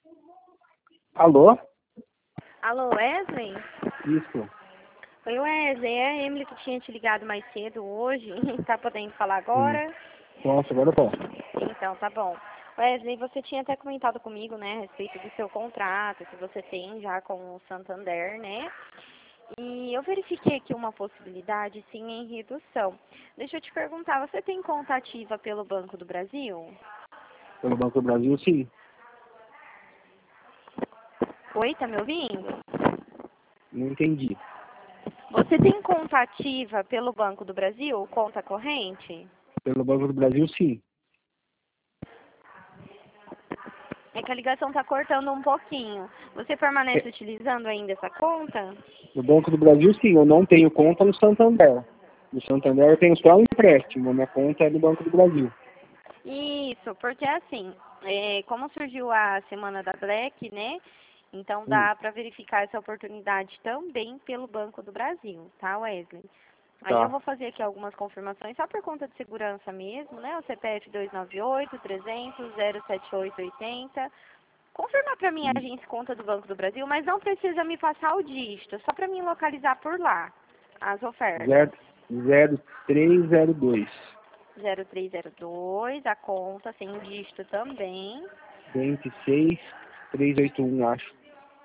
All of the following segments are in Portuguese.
Alô? Alô, Wesley? Isso. Oi, Wesley. É a Emily que tinha te ligado mais cedo hoje. Tá podendo falar Sim. agora? Nossa, agora eu posso. Então, tá bom. Wesley, você tinha até comentado comigo, né, a respeito do seu contrato que você tem já com o Santander, né? E eu verifiquei aqui uma possibilidade, sim, em redução. Deixa eu te perguntar, você tem conta ativa pelo Banco do Brasil? Pelo Banco do Brasil, sim. Oi, tá me ouvindo? Não entendi. Você tem conta ativa pelo Banco do Brasil, conta corrente? Pelo Banco do Brasil, sim. É que a ligação tá cortando um pouquinho. Você permanece É, utilizando ainda essa conta? no Banco do Brasil, sim. Eu não tenho conta no Santander. No Santander eu tenho só um empréstimo. A minha conta é do Banco do Brasil. Isso, porque assim, como surgiu a semana da Black, né? Então Hum, dá para verificar essa oportunidade também pelo Banco do Brasil, tá, Wesley? Aí eu tá. vou fazer aqui algumas confirmações só por conta de segurança mesmo, né? O CPF 298 300 07880. Confirma para mim a Isso. agência conta do Banco do Brasil, mas não precisa me passar o dígito, só para mim localizar por lá as ofertas. 0302. 0302, a conta sem o dígito também. 26381, acho.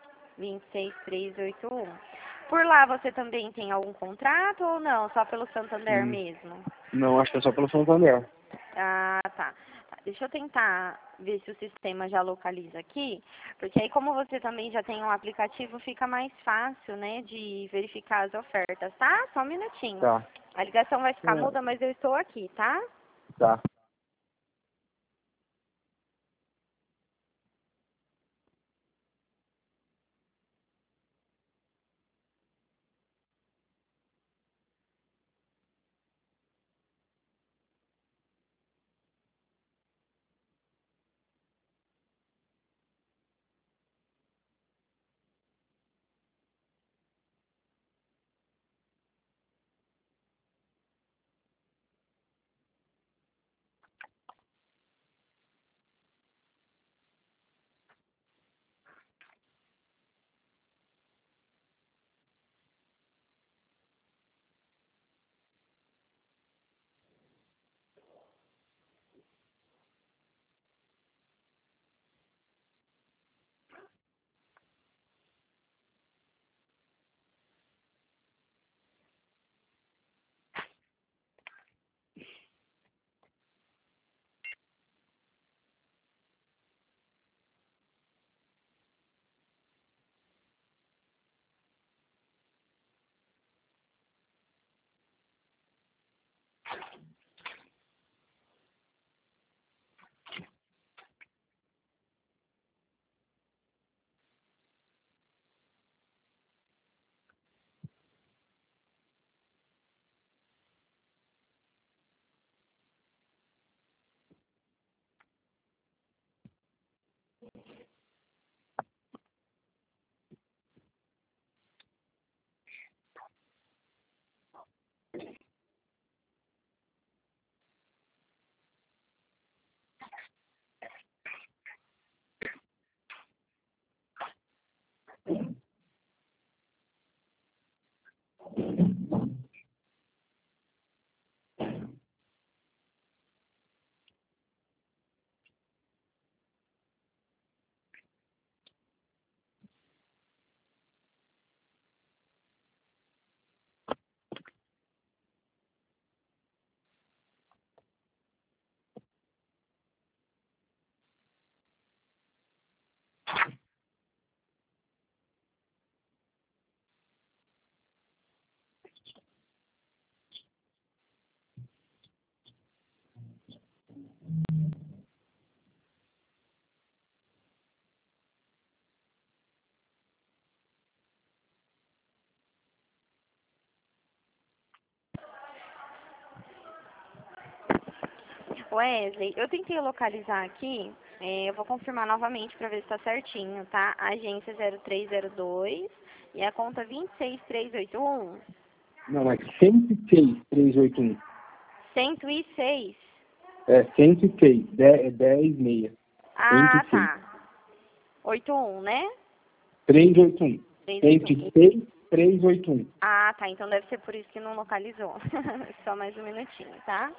26381. Por lá você também tem algum contrato ou não? Só pelo Santander Hum, mesmo? não, acho que é só pelo Santander. Ah, tá. Deixa eu tentar ver se o sistema já localiza aqui, porque aí como você também já tem um aplicativo, fica mais fácil, né, de verificar as ofertas, tá? Só um minutinho. Tá. A ligação vai ficar É, muda, mas eu estou aqui, tá? tá. Wesley, eu tentei localizar aqui, eu vou confirmar novamente para ver se está certinho, tá? Agência 0302 e a conta 26381. Não, é 106,381. 106. É 106, 10, 10 meia. Ah, 106. tá. 81, né? 381. 381. Entre 6 381. Ah, tá. Então deve ser por isso que não localizou. Só mais um minutinho, tá?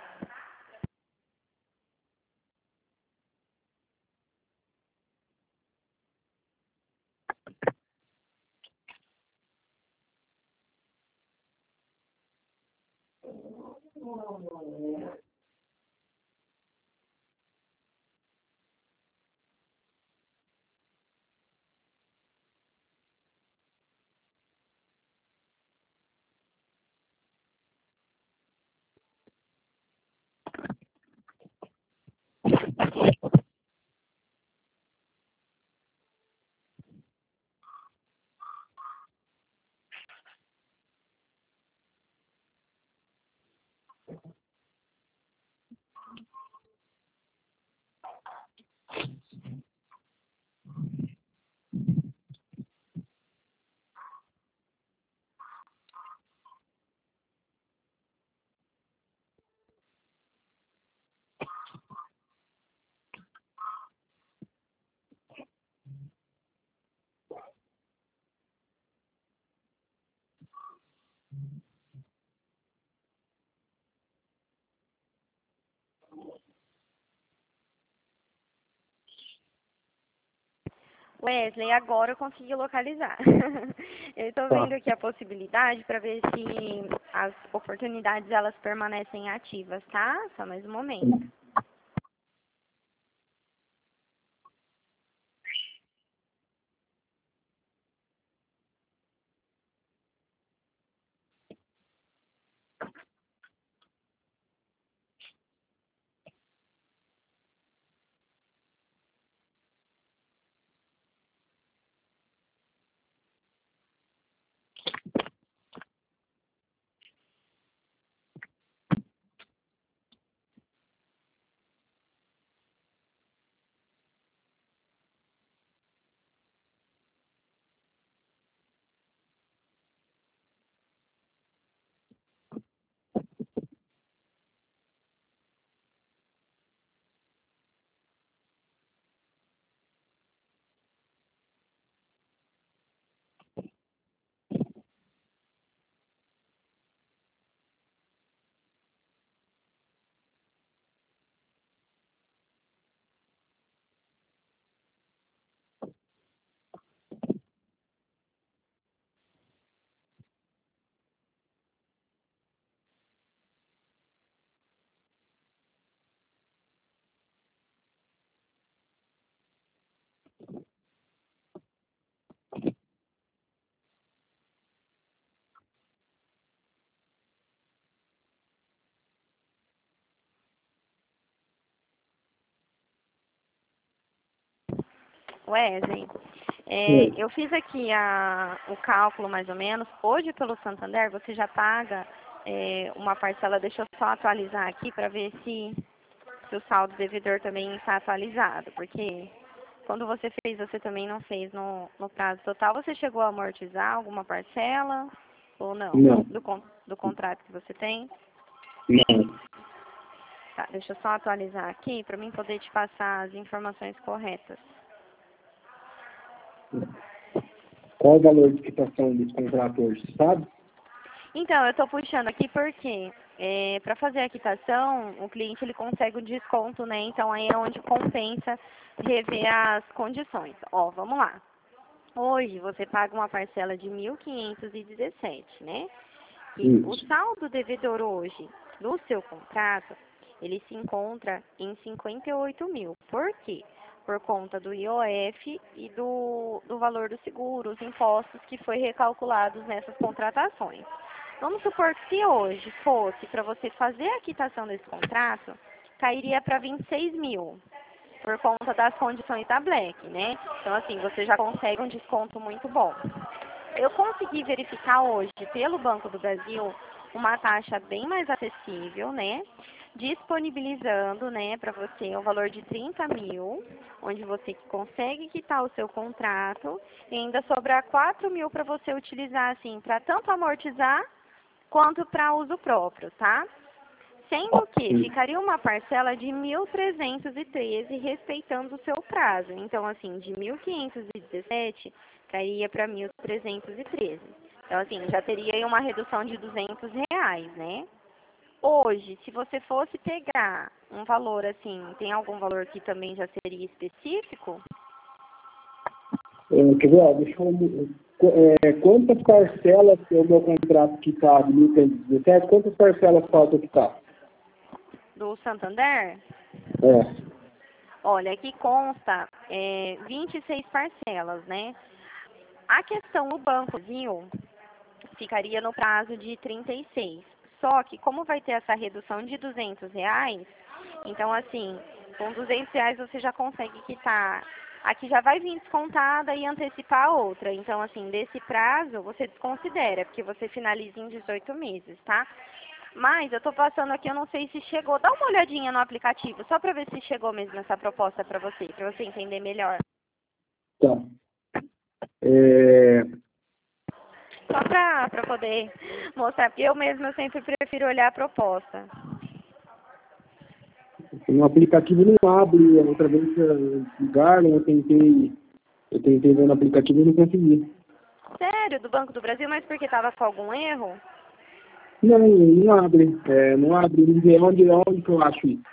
Wesley, agora eu consegui localizar. Eu estou Tá. vendo aqui a possibilidade para ver se as oportunidades elas permanecem ativas, tá? Só mais um momento. Wesley, eu fiz aqui o cálculo mais ou menos. Hoje, pelo Santander, você já paga uma parcela. Deixa eu só atualizar aqui para ver se o saldo devedor também está atualizado. Porque quando você fez, você também não fez no prazo total. Você chegou a amortizar alguma parcela ou não? Não. Do contrato que você tem? Não. Tá, deixa eu só atualizar aqui para mim poder te passar as informações corretas. Qual o valor de quitação desse contrato hoje, sabe? Então, eu estou puxando aqui porque para fazer a quitação, o cliente ele consegue um desconto, né? Então, aí é onde compensa rever as condições. Ó, vamos lá. Hoje, você paga uma parcela de 1.517, né? E o saldo devedor hoje no seu contrato, ele se encontra em 58 mil. Por quê? Por conta do IOF e do valor do seguro, os impostos que foi recalculados nessas contratações. Vamos supor que se hoje fosse para você fazer a quitação desse contrato, cairia para 26 mil, por conta das condições da Black, né? Então, assim, você já consegue um desconto muito bom. Eu consegui verificar hoje, pelo Banco do Brasil, uma taxa bem mais acessível, né? Disponibilizando, né, para você o valor de 30 mil, onde você consegue quitar o seu contrato e ainda sobrar 4 mil para você utilizar, assim, para tanto amortizar quanto para uso próprio, tá? Sendo que ficaria uma parcela de 1.313, respeitando o seu prazo. Então, assim, de 1.517 cairia para 1.313. Então, assim, já teria aí uma redução de R$ 200, né? Hoje, se você fosse pegar um valor assim, tem algum valor que também já seria específico? Quer ver, deixa eu... quantas parcelas é o meu contrato que está de 1.517? Quantas parcelas faltam quitar? Do Santander? Olha, aqui consta 26 parcelas, né? A questão do Banco Brasil ficaria no prazo de 36. Só que como vai ter essa redução de R$ 200, então assim, com R$ 200 você já consegue quitar. Aqui já vai vir descontada e antecipar a outra. Então, assim, desse prazo você desconsidera, porque você finaliza em 18 meses, tá? Mas eu tô passando aqui, eu não sei se chegou. Dá uma olhadinha no aplicativo, só para ver se chegou mesmo essa proposta para você entender melhor. Tá. Só para poder mostrar, porque eu mesma sempre prefiro olhar a proposta. O aplicativo não abre, outra vez ligaram, eu tentei ver no aplicativo e não consegui. Sério? Do Banco do Brasil? Mas porque tava com algum erro? Não abre. Não abre. Onde que eu acho isso?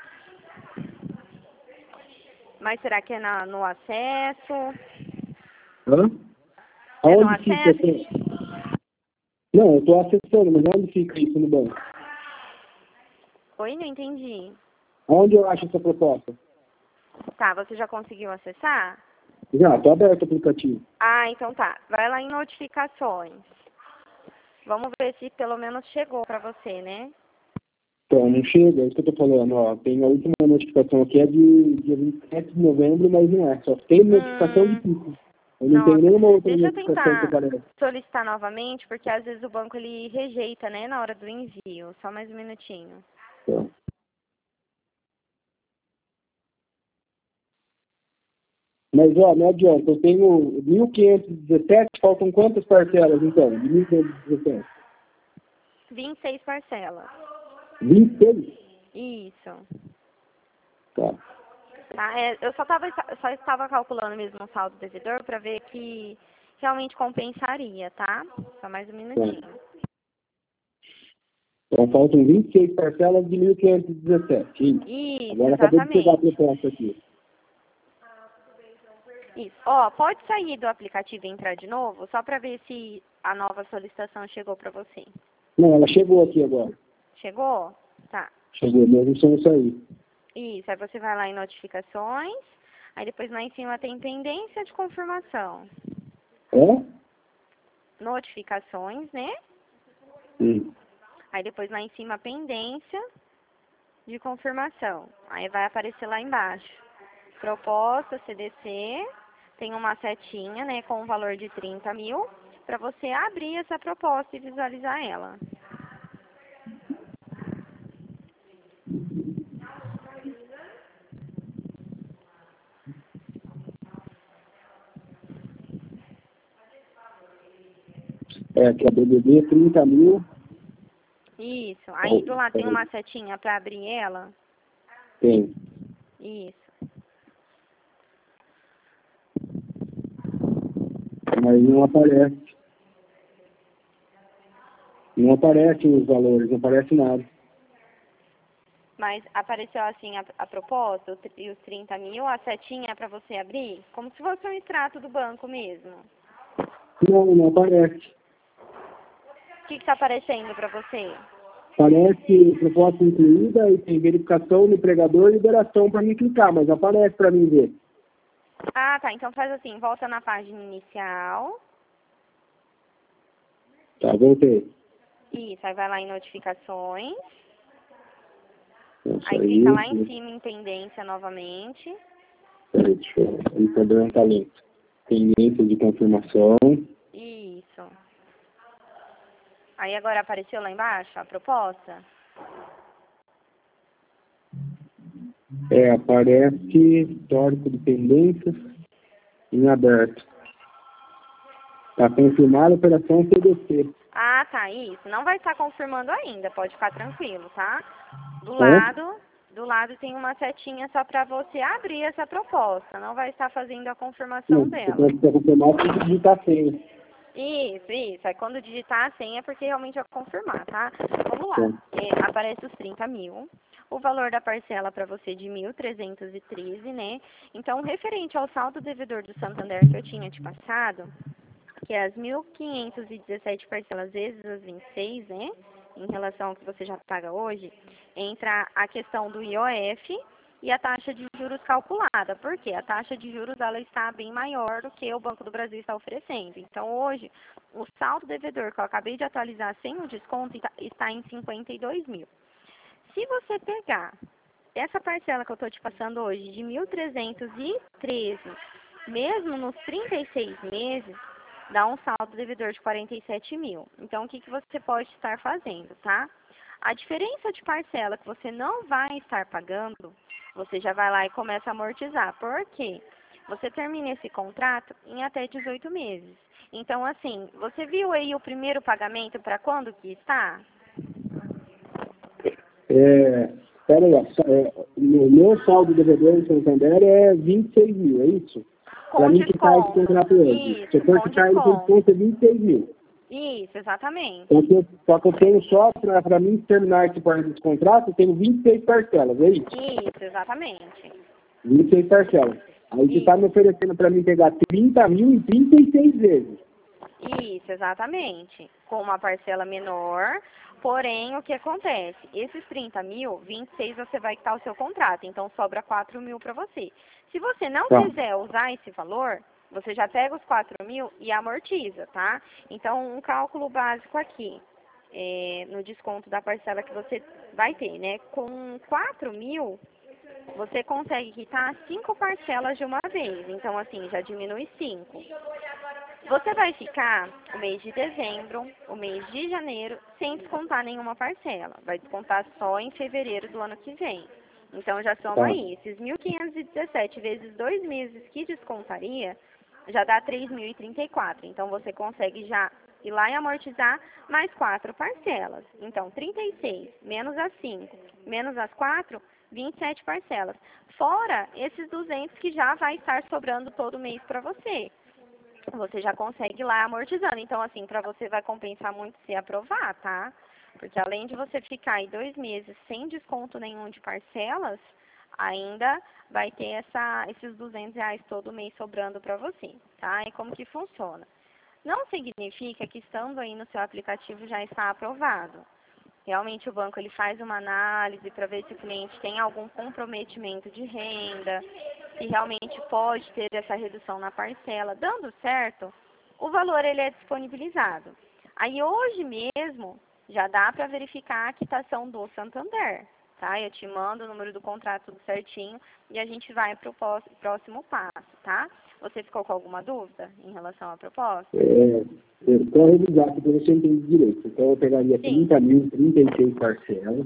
Mas será que é no acesso? Hã? É no Aonde fica? acesso? Não, eu estou acessando, mas onde fica isso no banco? Oi, não entendi. Onde eu acho essa proposta? Tá, você já conseguiu acessar? Já, estou aberto o aplicativo. Ah, então tá. Vai lá em notificações. Vamos ver se pelo menos chegou pra você, né? Então, não chega, é isso que eu estou falando. Ó, tem a última notificação aqui, é de dia 27 de novembro, mas não é. Só tem notificação de pico. Eu não tenho nenhuma outra Deixa eu notificação que tentar aparece. solicitar novamente, porque às vezes o banco ele rejeita, né, na hora do envio. Só mais um minutinho. Tá. Mas, ó, não adianta. Eu tenho 1.517, faltam quantas parcelas, então? De 1.517? 26 parcelas. 26? Isso. Tá. Tá, eu só estava calculando mesmo o saldo devedor para ver que realmente compensaria, tá? Só mais um minutinho. Então, faltam 26 parcelas de 1.517. Isso, Agora acabei de pegar a exatamente. proposta aqui. Isso. Ó, pode sair do aplicativo e entrar de novo, só para ver se a nova solicitação chegou para você. Não, ela chegou aqui agora. Chegou? Tá. Chegou, mesmo sem eu sair. Isso, aí você vai lá em notificações, aí depois lá em cima tem pendência de confirmação. É? Notificações, né? Sim. Aí depois lá em cima pendência de confirmação. Aí vai aparecer lá embaixo. Proposta CDC, tem uma setinha, né, com um valor de 30 mil, para você abrir essa proposta e visualizar ela. Que a BBB 30 mil. Isso. Aí do lado tem uma setinha para abrir ela. Tem. Isso. Mas não aparece. Não aparecem os valores, não aparece nada. Mas apareceu assim a proposta e os 30 mil, a setinha para você abrir? Como se fosse um extrato do banco mesmo. Não aparece. O que está aparecendo para você? Parece proposta incluída e tem verificação do empregador e liberação para mim clicar, mas aparece para mim ver. Ah, tá. Então faz assim, volta na página inicial. Tá, voltei. Isso, aí vai lá em notificações. Isso Aí clica lá em cima em pendência novamente. Peraí, deixa eu... Ele tá dando talento. Pendência de confirmação. Isso. Aí agora apareceu lá embaixo a proposta? Aparece histórico de pendências em aberto. Tá confirmada a operação CDC. Ah, tá, isso. Não vai estar confirmando ainda, pode ficar tranquilo, tá? Do lado tem uma setinha só para você abrir essa proposta, não vai estar fazendo a confirmação dela. Para confirmar, tem que digitar a senha. Isso. Aí quando digitar a senha é porque realmente é confirmar, tá? Vamos lá. Aparece os 30 mil. O valor da parcela para você de 1.313, né? Então, referente ao saldo devedor do Santander que eu tinha te passado, que é as 1.517 parcelas vezes as 26, né? Em relação ao que você já paga hoje, entra a questão do IOF e a taxa de juros calculada. Por quê? A taxa de juros ela está bem maior do que o Banco do Brasil está oferecendo. Então, hoje, o saldo devedor que eu acabei de atualizar sem o desconto está em 52 mil. Se você pegar essa parcela que eu estou te passando hoje de 1.313, mesmo nos 36 meses, dá um saldo devedor de 47 mil. Então, o que você pode estar fazendo, tá? A diferença de parcela que você não vai estar pagando, você já vai lá e começa a amortizar. Por quê? Você termina esse contrato em até 18 meses. Então, assim, você viu aí o primeiro pagamento para quando que está? Peraí, o meu saldo devedor em Santander é 26 mil, é isso? Para mim que está esse contrato hoje. Se eu for ficar ele com desconto é 26 mil. Isso, exatamente. Só que eu tenho só, para mim terminar esse contrato, eu tenho 26 parcelas, é isso? Isso, exatamente. 26 parcelas. Aí você está me oferecendo para mim pegar 30 mil em 36 vezes. Isso, exatamente. Com uma parcela menor, porém, o que acontece? Esses 30 mil, 26 você vai quitar o seu contrato, então sobra 4 mil para você. Se você não quiser usar esse valor, você já pega os 4 mil e amortiza, tá? Então, um cálculo básico aqui, no desconto da parcela que você vai ter, né? Com 4 mil, você consegue quitar 5 parcelas de uma vez. Então, assim, já diminui 5. Você vai ficar o mês de dezembro, o mês de janeiro, sem descontar nenhuma parcela. Vai descontar só em fevereiro do ano que vem. Então, já soma aí. Esses 1.517 vezes 2 meses que descontaria, já dá 3.034. Então, você consegue já ir lá e amortizar mais 4 parcelas. Então, 36 menos as 5, menos as 4, 27 parcelas. Fora esses 200 que já vai estar sobrando todo mês para você. Você já consegue ir lá amortizando. Então, assim, para você vai compensar muito se aprovar, tá? Porque além de você ficar aí 2 meses sem desconto nenhum de parcelas, ainda vai ter esses R$ 200 todo mês sobrando para você, tá? E como que funciona? Não significa que estando aí no seu aplicativo já está aprovado. Realmente o banco ele faz uma análise para ver se o cliente tem algum comprometimento de renda, se realmente pode ter essa redução na parcela. Dando certo, o valor ele é disponibilizado. Aí hoje mesmo já dá para verificar a quitação do Santander, tá? Eu te mando o número do contrato tudo certinho e a gente vai para o próximo passo, tá? Você ficou com alguma dúvida em relação à proposta? Então, revisar aqui para você entender direito. Então, eu pegaria 30 mil, 36 parcelas,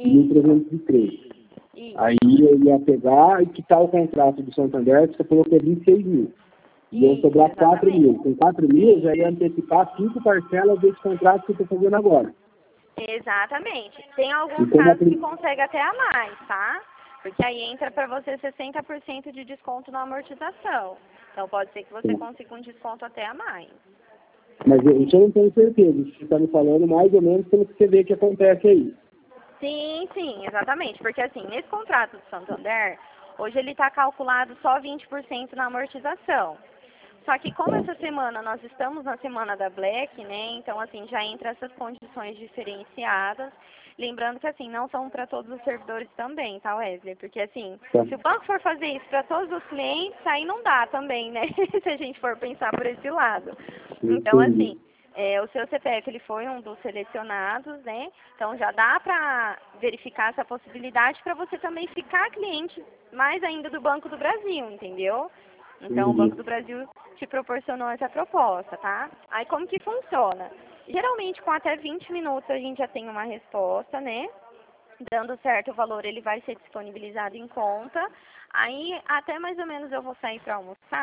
1.313. Aí eu ia pegar e quitar o contrato do Santander, que você falou que é 26 mil. E eu sobrar 4 mil. Com 4 mil, eu já ia antecipar 5 parcelas desse contrato que eu estou fazendo agora. Exatamente. Tem alguns casos que consegue até a mais, tá? Porque aí entra para você 60% de desconto na amortização. Então, pode ser que você consiga um desconto até a mais. Mas isso eu não tenho certeza. Você está me falando mais ou menos pelo que você vê que acontece aí. Sim, exatamente. Porque assim, nesse contrato do Santander, hoje ele está calculado só 20% na amortização. Só que como essa semana nós estamos na semana da Black, né? Então, assim, já entra essas condições diferenciadas. Lembrando que, assim, não são para todos os servidores também, tá, Wesley? Porque, assim, se o banco for fazer isso para todos os clientes, aí não dá também, né? Se a gente for pensar por esse lado. Então, assim, o seu CPF, ele foi um dos selecionados, né? Então, já dá para verificar essa possibilidade para você também ficar cliente mais ainda do Banco do Brasil, entendeu? Então, o Banco do Brasil te proporcionou essa proposta, tá? Aí, como que funciona? Geralmente, com até 20 minutos, a gente já tem uma resposta, né? Dando certo o valor, ele vai ser disponibilizado em conta. Aí, até mais ou menos eu vou sair para almoçar.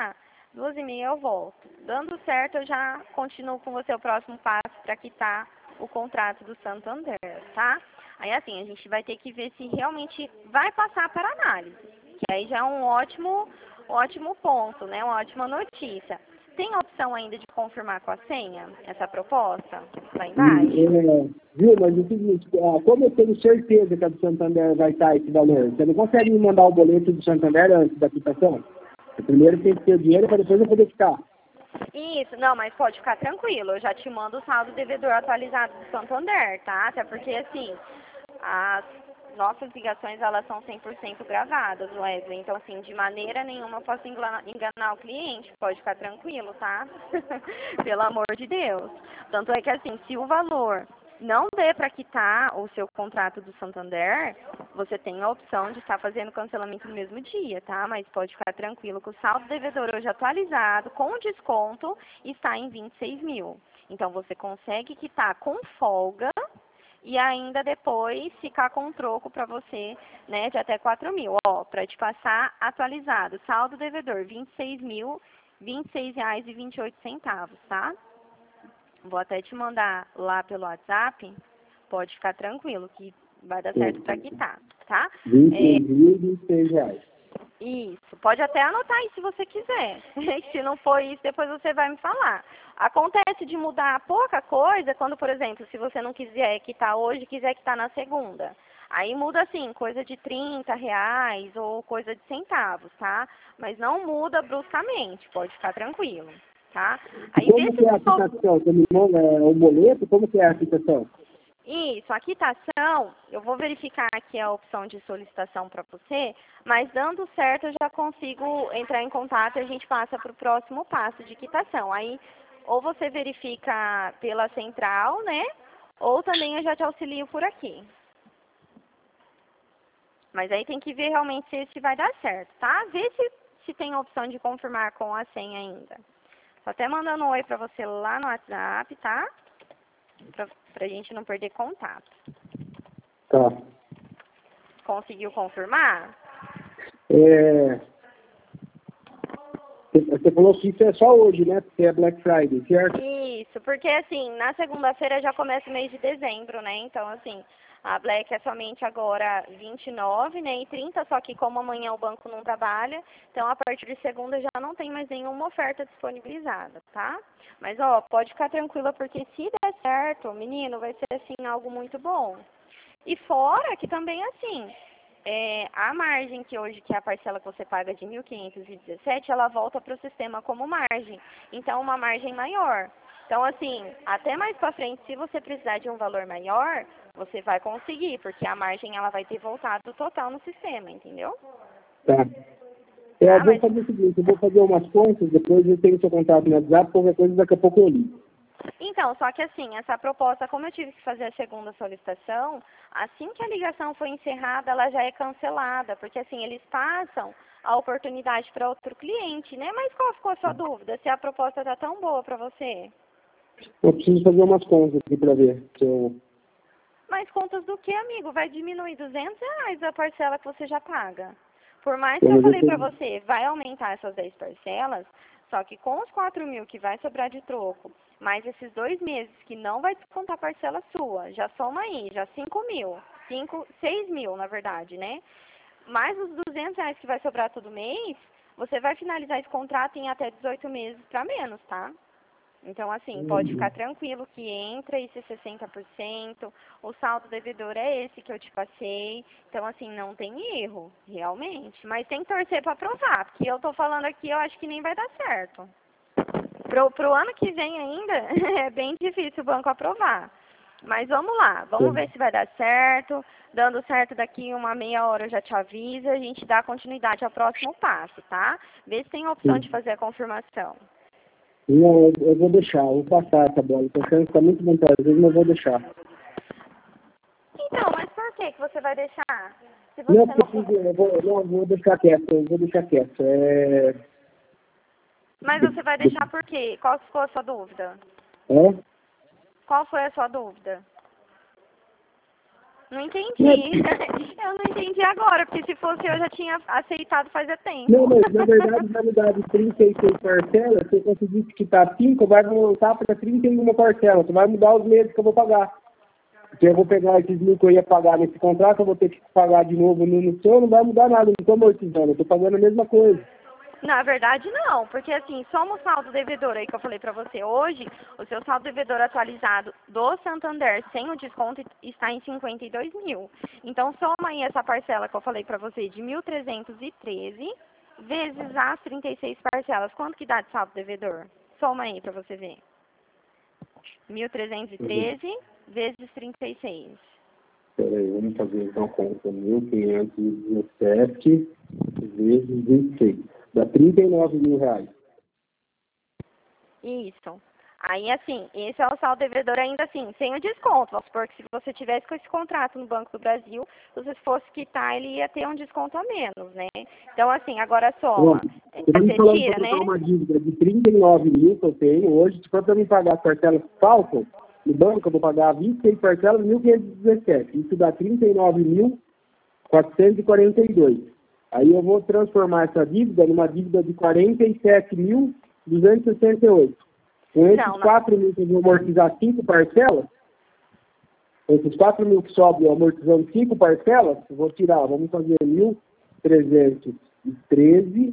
2h30 eu volto. Dando certo, eu já continuo com você o próximo passo para quitar o contrato do Santander, tá? Aí assim, a gente vai ter que ver se realmente vai passar para análise, que aí já é um ótimo ponto, né? Uma ótima notícia. Tem a opção ainda de confirmar com a senha essa proposta lá embaixo? Viu, mas o seguinte, como eu tenho certeza que a do Santander vai estar esse valor, você não consegue me mandar o boleto do Santander antes da quitação? Primeiro tem que ter o dinheiro para depois eu poder quitar. Isso, não, mas pode ficar tranquilo, eu já te mando o saldo devedor atualizado do Santander, tá? Até porque, assim, as nossas ligações, elas são 100% gravadas, Wesley. Então, assim, de maneira nenhuma eu posso enganar o cliente, pode ficar tranquilo, tá? Pelo amor de Deus. Tanto é que, assim, se o valor não der para quitar o seu contrato do Santander, você tem a opção de estar fazendo cancelamento no mesmo dia, tá? Mas pode ficar tranquilo que o saldo devedor hoje atualizado, com desconto, está em 26 mil. Então, você consegue quitar com folga e ainda depois ficar com um troco para você, né, de até 4 mil. Ó, para te passar atualizado, saldo devedor, 26 mil, R$ 26,28, tá? Vou até te mandar lá pelo WhatsApp, pode ficar tranquilo que vai dar certo para quitar, tá? 26 reais. Isso, pode até anotar aí se você quiser. Se não for isso, depois você vai me falar. Acontece de mudar pouca coisa quando, por exemplo, se você não quiser quitar hoje, quiser quitar na segunda. Aí muda assim, coisa de R$ 30 ou coisa de centavos, tá? Mas não muda bruscamente, pode ficar tranquilo, tá? Aí, Como que é a quitação? Você me manda o boleto? Como que é a quitação? Isso, a quitação, eu vou verificar aqui a opção de solicitação para você, mas dando certo eu já consigo entrar em contato e a gente passa para o próximo passo de quitação. Aí, ou você verifica pela central, né? Ou também eu já te auxilio por aqui. Mas aí tem que ver realmente se esse vai dar certo, tá? Vê se tem a opção de confirmar com a senha ainda. Tô até mandando um oi para você lá no WhatsApp, tá? Pra gente não perder contato. Tá. Conseguiu confirmar? Você falou que isso é só hoje, né? Porque é Black Friday, certo? Isso, porque assim, na segunda-feira já começa o mês de dezembro, né? Então, assim, a Black é somente agora 29, né? E 30, só que como amanhã o banco não trabalha, então a partir de segunda já não tem mais nenhuma oferta disponibilizada, tá? Mas, ó, pode ficar tranquila, porque se der certo, menino, vai ser, assim, algo muito bom. E fora que também, assim, a margem que hoje, que é a parcela que você paga de 1.517, ela volta para o sistema como margem. Então, uma margem maior. Então, assim, até mais para frente, se você precisar de um valor maior, você vai conseguir, porque a margem ela vai ter voltado total no sistema, entendeu? Tá. Eu vou fazer o seguinte, eu vou fazer umas contas, depois eu tenho seu contato no WhatsApp, qualquer coisa daqui a pouco eu ligo. Então, só que assim, essa proposta, como eu tive que fazer a segunda solicitação, assim que a ligação foi encerrada, ela já é cancelada, porque assim, eles passam a oportunidade para outro cliente, né? Mas qual ficou a sua dúvida? Se a proposta está tão boa para você? Eu preciso fazer umas contas aqui para ver se eu... Mas contas do que, amigo? Vai diminuir R$ 200 a parcela que você já paga. Por mais que eu falei para você, vai aumentar essas 10 parcelas, só que com os 4 mil que vai sobrar de troco, mais esses 2 meses que não vai descontar a parcela sua, já soma aí, já 5 mil, 6 mil na verdade, né? Mais os R$ 200 que vai sobrar todo mês, você vai finalizar esse contrato em até 18 meses para menos, tá? Então, assim, pode ficar tranquilo que entra esse 60%, o saldo devedor é esse que eu te passei. Então, assim, não tem erro, realmente. Mas tem que torcer para aprovar, porque eu tô falando aqui, eu acho que nem vai dar certo. Pro ano que vem ainda, é bem difícil o banco aprovar. Mas vamos lá, vamos ver se vai dar certo. Dando certo daqui uma meia hora eu já te aviso, a gente dá continuidade ao próximo passo, tá? Vê se tem a opção de fazer a confirmação. Não, eu vou deixar, eu vou passar essa bola. Tô achando que tá muito vantajoso, mas eu vou deixar. Então, mas por que você vai deixar? Se você Não, eu vou deixar quieto, eu vou deixar quieto. Mas você vai deixar por quê? Qual ficou a sua dúvida? É? Qual foi a sua dúvida? Não entendi. Eu não entendi agora, porque se fosse eu já tinha aceitado faz tempo. Não, mas na verdade vai mudar de 36 parcelas, se eu conseguir quitar 5, vai voltar para 31 parcelas. Você vai mudar os meses que eu vou pagar. Porque eu vou pegar esses mil que eu ia pagar nesse contrato, eu vou ter que pagar de novo no seu, não vai mudar nada, não estou amortizando, eu estou pagando a mesma coisa. Na verdade, não, porque assim, somos saldo devedor aí que eu falei pra você. Hoje, o seu saldo devedor atualizado do Santander sem o desconto está em 52 mil. Então, soma aí essa parcela que eu falei pra você de 1.313 vezes as 36 parcelas. Quanto que dá de saldo devedor? Soma aí pra você ver. 1.313 vezes 36. Peraí, vamos fazer então a conta. 1.517 vezes 26. Dá 39 mil reais. Isso. Aí, assim, esse é o saldo devedor ainda assim, sem o desconto. Vamos supor que se você tivesse com esse contrato no Banco do Brasil, se você fosse quitar, ele ia ter um desconto a menos, né? Então, assim, agora soma. Você Você tira, né? né? Uma dívida de 39 mil que eu tenho hoje, se for para me pagar as parcelas faltam, no banco eu vou pagar 26 parcelas, 1.517. Isso dá 39.442. Aí eu vou transformar essa dívida numa dívida de 47.268. Com esses 4 mil que eu vou amortizar 5 parcelas, esses 4 mil que sobram eu amortizando 5 parcelas, eu vou tirar, vamos fazer 1.313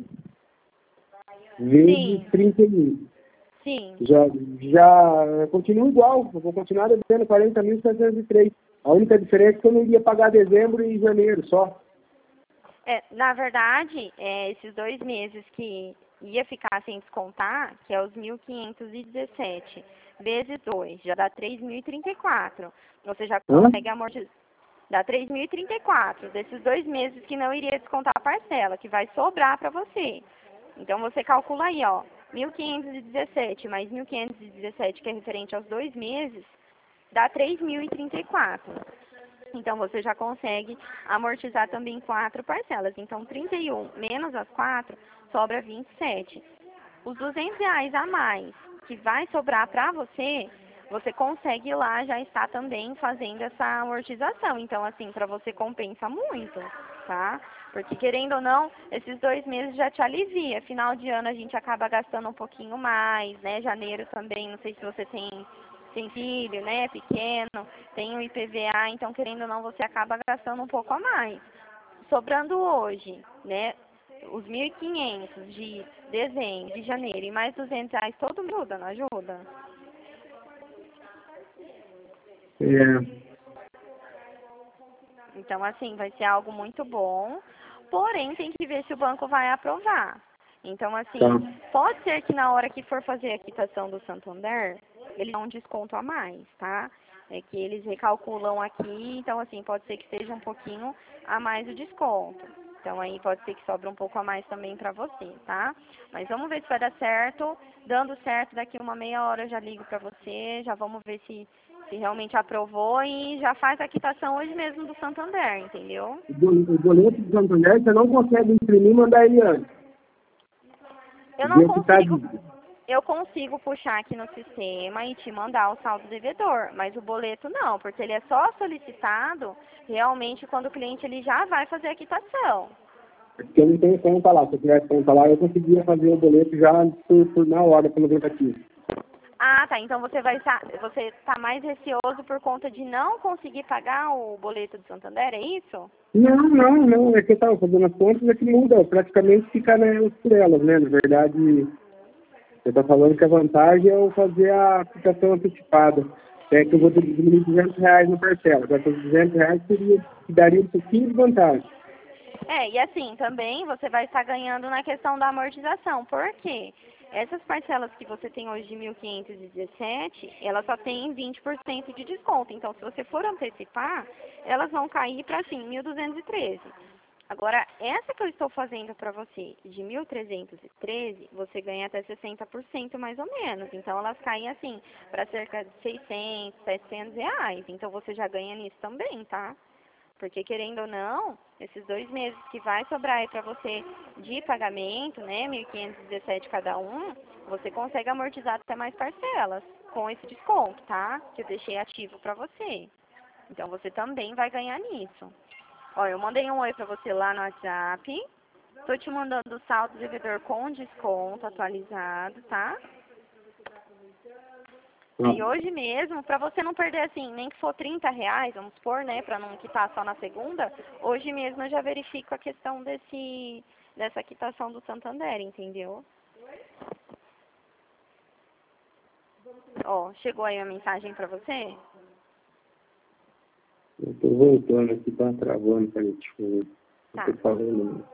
vezes 31. Sim. Já continua igual, eu vou continuar devendo 40.703. A única diferença é que eu não iria pagar dezembro e janeiro só. Na verdade, esses 2 meses que ia ficar sem descontar, que é os 1.517 vezes 2, já dá 3.034. Você já consegue amortizar. Dá 3.034 desses 2 meses que não iria descontar a parcela, que vai sobrar para você. Então, você calcula aí, ó, 1.517 mais 1.517, que é referente aos 2 meses, dá 3.034. Então, você já consegue amortizar também 4 parcelas. Então, 31 menos as 4, sobra 27. Os R$200 a mais que vai sobrar para você, você consegue lá já estar também fazendo essa amortização. Então, assim, para você compensa muito, tá? Porque, querendo ou não, esses 2 meses já te alivia. Final de ano a gente acaba gastando um pouquinho mais, né? Janeiro também, não sei se você tem filho, né, pequeno, tem o IPVA, então, querendo ou não, você acaba gastando um pouco a mais. Sobrando hoje, né, os 1.500 de dezembro, de janeiro e mais R$200, todo mundo ajuda, não ajuda? Então, assim, vai ser algo muito bom, porém, tem que ver se o banco vai aprovar. Então, assim, pode ser que na hora que for fazer a quitação do Santander, eles dão um desconto a mais, tá? É que eles recalculam aqui, então, assim, pode ser que seja um pouquinho a mais o desconto. Então, aí pode ser que sobre um pouco a mais também pra você, tá? Mas vamos ver se vai dar certo. Dando certo, daqui uma meia hora eu já ligo pra você, já vamos ver se realmente aprovou e já faz a quitação hoje mesmo do Santander, entendeu? O boleto do Santander você não consegue imprimir e mandar ele antes. Eu não consigo. Eu consigo puxar aqui no sistema e te mandar o saldo devedor, mas o boleto não, porque ele é só solicitado realmente quando o cliente ele já vai fazer a quitação. Porque eu não tenho conta lá. Se eu tivesse conta lá, eu conseguia fazer o boleto já na hora, pelo aplicativo. Ah, tá. Então você tá mais receoso por conta de não conseguir pagar o boleto do Santander, é isso? Não. É que eu estava fazendo as contas, é que muda. Praticamente fica por elas, né? Na verdade, você está falando que a vantagem é eu fazer a aplicação antecipada. É que eu vou diminuir R$200 na parcela. Agora, os R$200 daria um pouquinho de vantagem. E assim, também você vai estar ganhando na questão da amortização. Por quê? Essas parcelas que você tem hoje de 1.517, elas só têm 20% de desconto. Então, se você for antecipar, elas vão cair para, assim, 1.213. Agora, essa que eu estou fazendo para você, de 1.313, você ganha até 60% mais ou menos. Então, elas caem, assim, para cerca de R$600, R$700. Então, você já ganha nisso também, tá? Porque, querendo ou não, esses 2 meses que vai sobrar aí para você de pagamento, né, 1.517 cada um, você consegue amortizar até mais parcelas com esse desconto, tá? Que eu deixei ativo para você. Então você também vai ganhar nisso. Ó, eu mandei um oi pra você lá no WhatsApp. Tô te mandando o saldo devedor com desconto atualizado, tá? E hoje mesmo, pra você não perder assim, nem que for R$ 30, vamos supor, né, pra não quitar só na segunda, hoje mesmo eu já verifico a questão dessa quitação do Santander, entendeu? Ó, chegou aí a mensagem pra você? Eu tô voltando aqui, tá travando, peraí, deixa eu ver. Tá. Eu tô falando.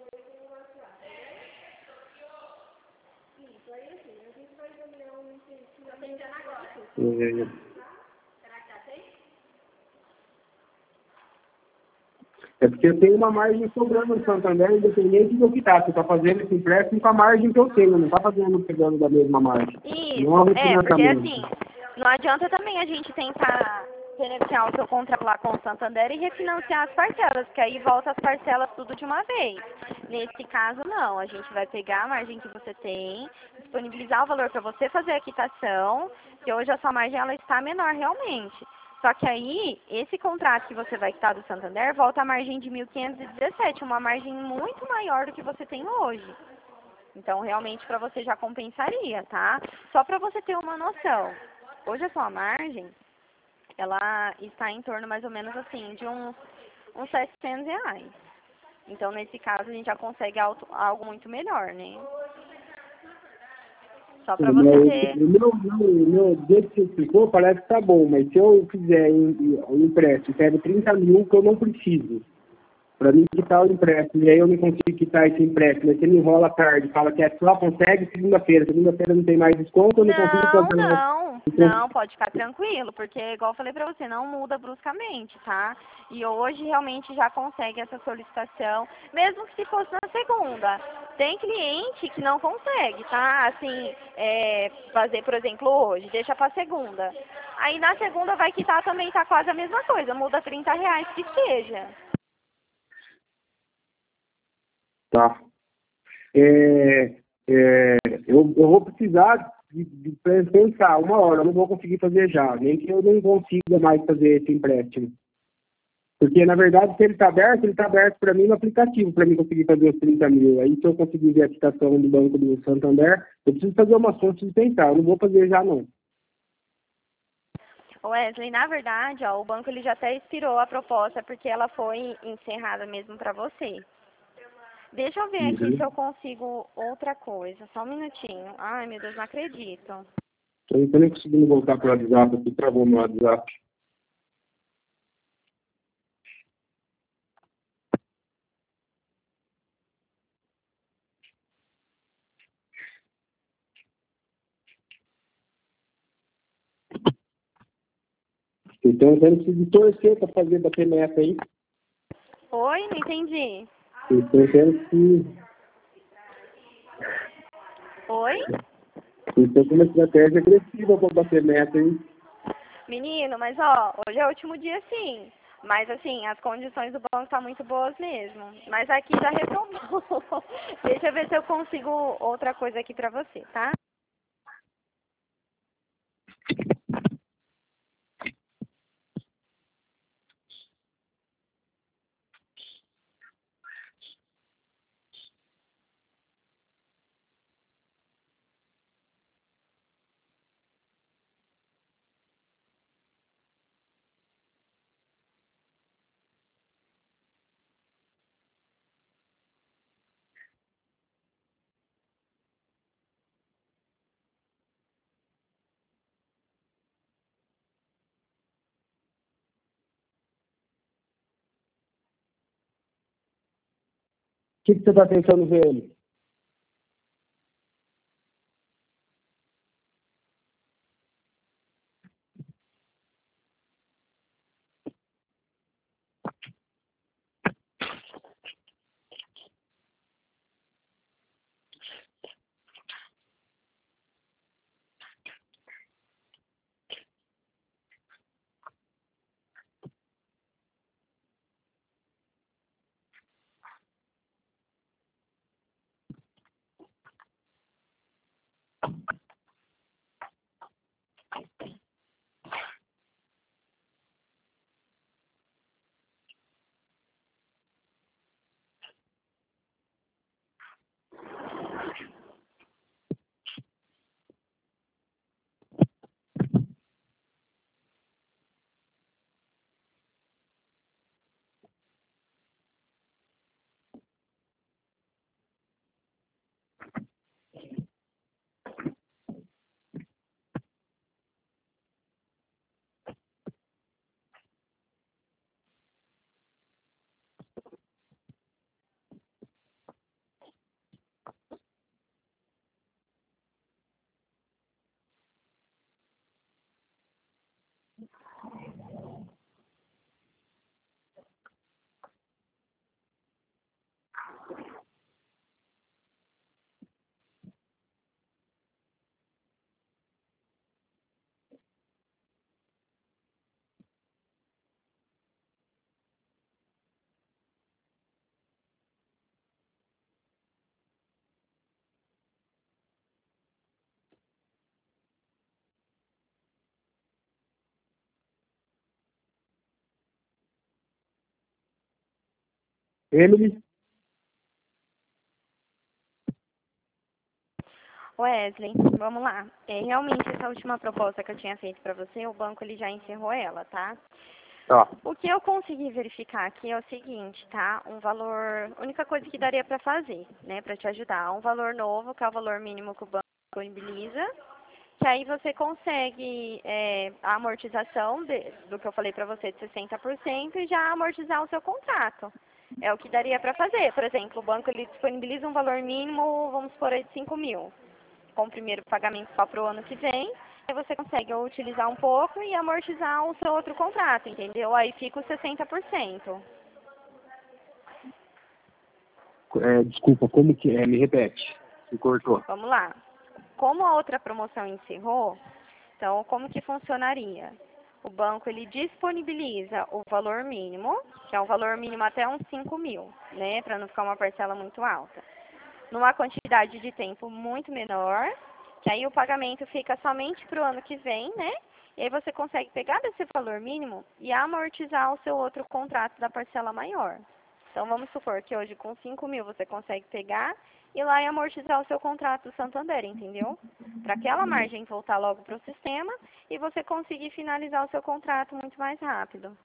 É porque eu tenho uma margem sobrando no Santander, independente do que tá. Você tá fazendo esse empréstimo com a margem que eu tenho, não tá pegando da mesma margem. Isso, Não porque assim, não adianta também a gente tentar financiar o seu contrato lá com o Santander e refinanciar as parcelas, porque aí volta as parcelas tudo de uma vez. Nesse caso, não. A gente vai pegar a margem que você tem, disponibilizar o valor para você fazer a quitação, que hoje a sua margem ela está menor realmente. Só que aí, esse contrato que você vai quitar do Santander volta a margem de 1.517, uma margem muito maior do que você tem hoje. Então, realmente, para você já compensaria, tá? Só para você ter uma noção. Hoje a sua margem, ela está em torno mais ou menos assim, de uns R$ 700. Então, nesse caso, a gente já consegue algo muito melhor, né? Só para você ter... O meu, desde que você explicou, parece que tá bom, mas se eu fizer um empréstimo, pego 30 mil que eu não preciso, para mim quitar o empréstimo, e aí eu não consigo quitar esse empréstimo, aí você me enrola tarde, fala que só consegue segunda-feira não tem mais desconto, eu não consigo cancelar. Não, pode ficar tranquilo, porque igual eu falei pra você, não muda bruscamente, tá? E hoje realmente já consegue essa solicitação, mesmo que se fosse na segunda. Tem cliente que não consegue, tá? Assim, fazer, por exemplo, hoje, deixa pra segunda. Aí na segunda vai quitar também, tá quase a mesma coisa, muda R$ 30 que seja. Tá. Eu vou precisar de pensar uma hora, eu não vou conseguir fazer já, nem que eu não consiga mais fazer esse empréstimo. Porque, na verdade, se ele está aberto para mim no aplicativo, para mim conseguir fazer os 30 mil. Aí, se eu conseguir ver a quitação do Banco do Santander, eu preciso fazer uma conta de pensar, eu não vou fazer já, não. Wesley, na verdade, ó, o banco ele já até expirou a proposta porque ela foi encerrada mesmo para você. Deixa eu ver aqui se eu consigo outra coisa. Só um minutinho. Ai, meu Deus, não acredito. Eu não estou nem conseguindo voltar para o WhatsApp, aqui travou meu WhatsApp. Então, eu preciso torcer para fazer bater meta aí. Oi, não entendi. Então, Oi? Então, uma estratégia agressiva para bater meta aí. Menino, mas ó, hoje é o último dia sim. Mas assim, as condições do banco estão muito boas mesmo. Mas aqui já retomou. Deixa eu ver se eu consigo outra coisa aqui pra você, tá? O que você está tentando ver ele? Emily? Wesley, vamos lá. Realmente, essa última proposta que eu tinha feito para você, o banco ele já encerrou ela, tá? Tá. O que eu consegui verificar aqui é o seguinte, tá? Um valor, a única coisa que daria para fazer, né, para te ajudar, um valor novo, que é o valor mínimo que o banco disponibiliza, que aí você consegue a amortização do que eu falei para você de 60% e já amortizar o seu contrato. É o que daria para fazer. Por exemplo, o banco ele disponibiliza um valor mínimo, vamos supor, aí de 5 mil, com o primeiro pagamento só para o ano que vem. Aí você consegue utilizar um pouco e amortizar o seu outro contrato, entendeu? Aí fica os 60%. Desculpa, como que é? Me repete. Se cortou. Vamos lá. Como a outra promoção encerrou, então como que funcionaria? O banco ele disponibiliza o valor mínimo, que é um valor mínimo até uns 5 mil, né? Para não ficar uma parcela muito alta. Numa quantidade de tempo muito menor, que aí o pagamento fica somente para o ano que vem, né? E aí você consegue pegar desse valor mínimo e amortizar o seu outro contrato da parcela maior. Então, vamos supor que hoje com 5 mil você consegue pegar e lá e amortizar o seu contrato do Santander, entendeu? Para aquela margem voltar logo para o sistema e você conseguir finalizar o seu contrato muito mais rápido.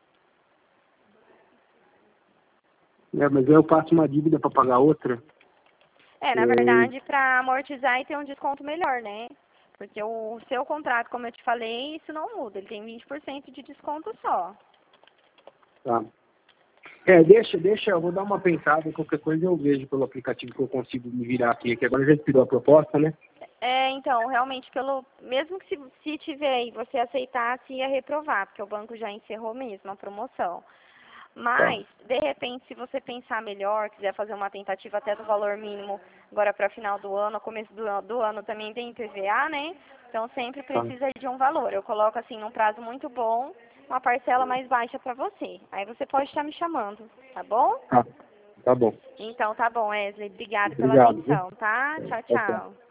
Mas eu faço uma dívida para pagar outra? Na verdade, para amortizar e ter um desconto melhor, né? Porque o seu contrato, como eu te falei, isso não muda. Ele tem 20% de desconto só. Tá. Deixa, eu vou dar uma pensada, qualquer coisa eu vejo pelo aplicativo que eu consigo me virar aqui, que agora já expirou a proposta, né? Então, realmente, mesmo que se tiver e você aceitasse, ia reprovar, porque o banco já encerrou mesmo a promoção. Mas, de repente, se você pensar melhor, quiser fazer uma tentativa até do valor mínimo agora para final do ano, começo do ano também tem IPVA, né? Então, sempre precisa de um valor. Eu coloco, assim, num prazo muito bom, uma parcela mais baixa para você. Aí você pode estar me chamando, tá bom? Tá bom. Então, tá bom, Wesley. Obrigada pela Obrigado, atenção, tá? Tchau, Tchau. tchau.